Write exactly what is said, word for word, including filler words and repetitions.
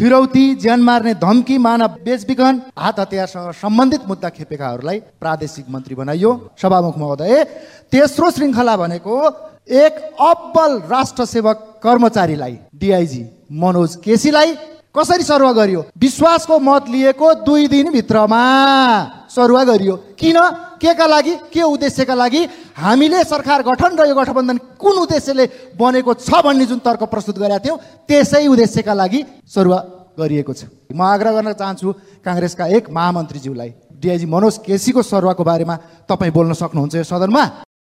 फिरौती, ज्यान मार्ने धम्की, मानव बेचबिखन, हात हतियारसँग सम्बन्धित मुद्दा खेपेकाहरूलाई प्रादेशिक मन्त्री बनाइयो। सभामुख महोदय, तेस्रो श्रृङ्खला भनेको एक अब्बल राष्ट्र सेवक कर्मचारीलाई डिआइजी मनोज केसीलाई कसरी सरुवा गरियो? विश्वासको मत लिएको दुई दिनभित्रमा सरुवा गरियो। किन? के का लागि? के उद्देश्यका लागि? हामीले सरकार गठन र यो गठबन्धन कुन उद्देश्यले बनेको छ भन्ने जुन तर्क प्रस्तुत गरेका थियौँ त्यसै उद्देश्यका लागि सरुवा गरिएको छ। म आग्रह गर्न चाहन्छु काङ्ग्रेसका एक महामन्त्रीज्यूलाई डिआइजी मनोज केसीको सरुवाको बारेमा तपाईँ बोल्न सक्नुहुन्छ यो सदनमा?